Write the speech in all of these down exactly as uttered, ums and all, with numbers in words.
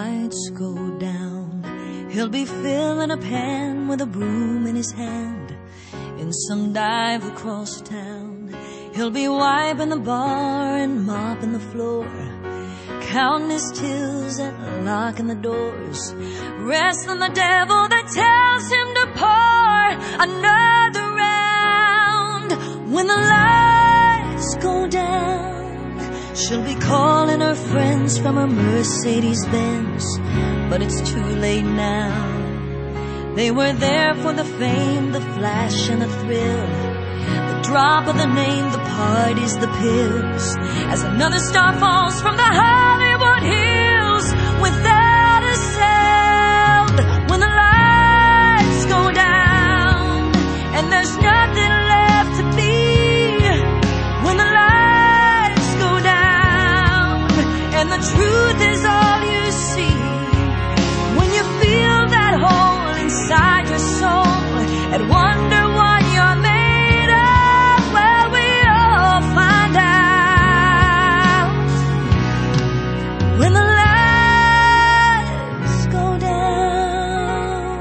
lights go down, he'll be filling a pan with a broom in his hand. In some dive across town, he'll be wiping the bar and mopping the floor, counting his tills and locking the doors, wrestling the devil that tells him to pour another round. When the lights go down, she'll be calling her friends from her Mercedes-Benz, but it's too late now. They were there for the fame, the flash and the thrill, the drop of the name, the parties, the pills, as another star falls from the Hollywood hills without a sound. When the lights go down and there's nothing left to be, when the lights go down and the truth is all you see, when you feel that hole inside your soul and wonder what you're made of, well, we all find out when the lights go down.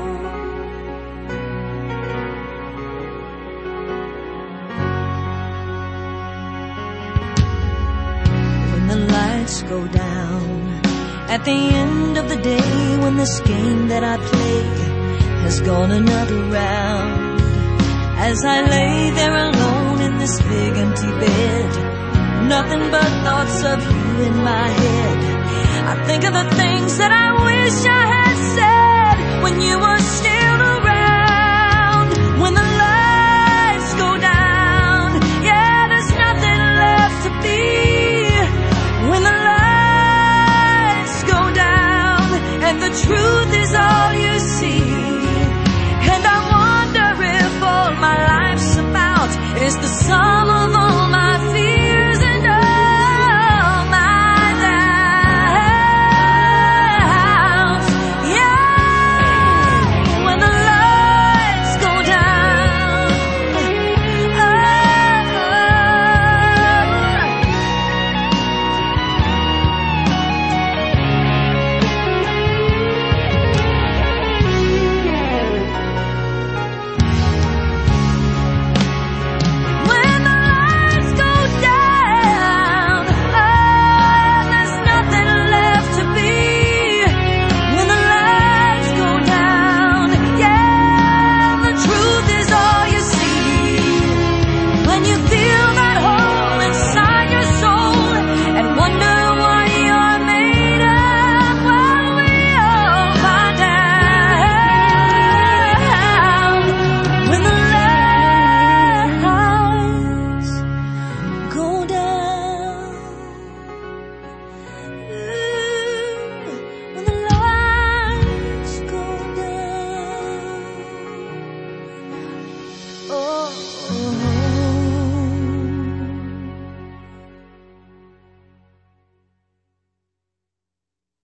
When the lights go down at the end of the day, when this game that I play has gone another round, as I lay there alone in this big empty bed, nothing but thoughts of you in my head. I think of the things that I wish I had said when you were still around. When the lights go down, yeah, there's nothing left to be. When the lights go down and the truth is all you